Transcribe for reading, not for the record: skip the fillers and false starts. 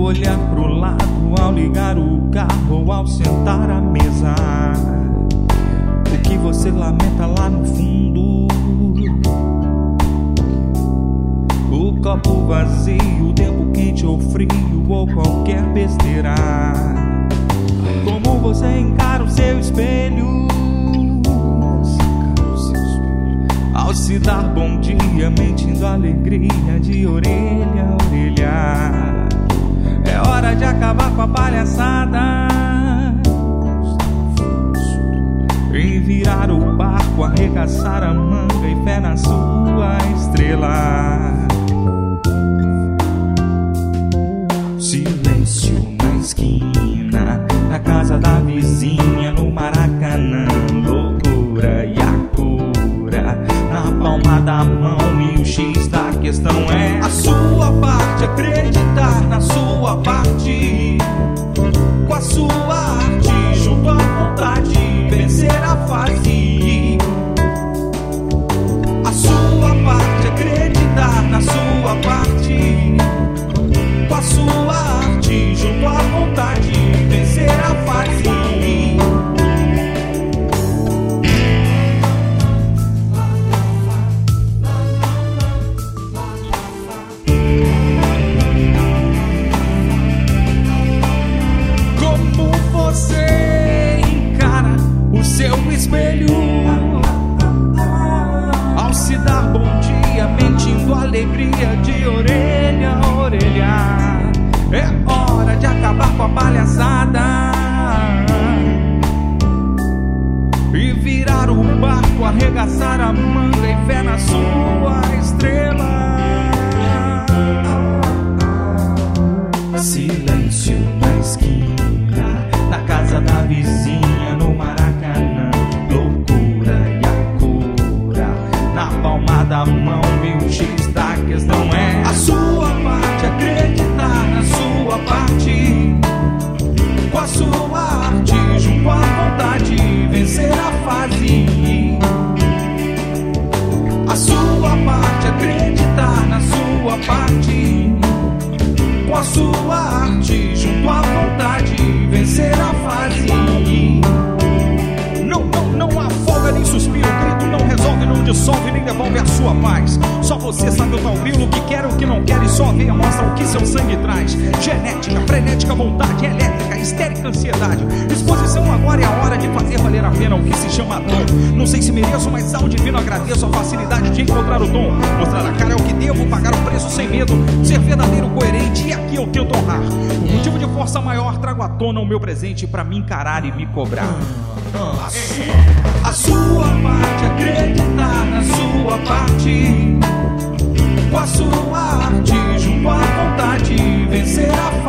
olhar pro lado, ao ligar o carro ou ao sentar à mesa, o que você lamenta lá no fundo? O copo vazio, o tempo quente ou frio, ou qualquer besteira. Como você encara o seu espelho ao se dar bom dia, mentindo alegria de orelha a orelha. É hora de acabar com a palhaçada e virar o barco, arregaçar a manga e fé na sua estrela. Silêncio na esquina, na casa da vizinha, no Maracanã. Loucura e a cura na palma da mão, e o X da questão é a sua parte, acreditar na sua parte, com a sua arte, junto à vontade, vencer a fase. A sua parte, acreditar na sua parte, com a sua arte, junto à vontade, vencer a fase. Como você encara o seu espelho ao se dar bom dia, mentindo alegria de orelha a orelha. É hora de acabar com a palhaçada e virar o barco, arregaçar a manga e fé na sua estrela. Silêncio na esquina, na casa da vizinha, no Maracanã. Loucura e a cura na palma da mão, e o X da questão é a sua parte, acreditar na sua parte, com a sua arte, junto à vontade, vencer a fase. A sua parte, acreditar na sua parte, com a sua arte, junto à vontade, vencer a fase. Não há folga nem suspiro, grito não resolve, não dissolve, nem devolve a sua paz. Só você sabe o tal grilo, o que quer, o que não quer, e só a veia mostra o que seu sangue traz. Genética, frenética, vontade elétrica, histérica, ansiedade. Exposição agora é a hora de fazer valer a pena o que se chama dom. Não sei se mereço, mas ao divino agradeço a facilidade de encontrar o dom. Mostrar a cara é o que devo, pagar o preço sem medo, ser verdadeiro, coerente, e aqui eu tento honrar. Por motivo de força maior, trago à tona o meu presente pra me encarar e me cobrar. A sua parte, acreditar na sua parte, com a sua arte, junto à vontade, vencer a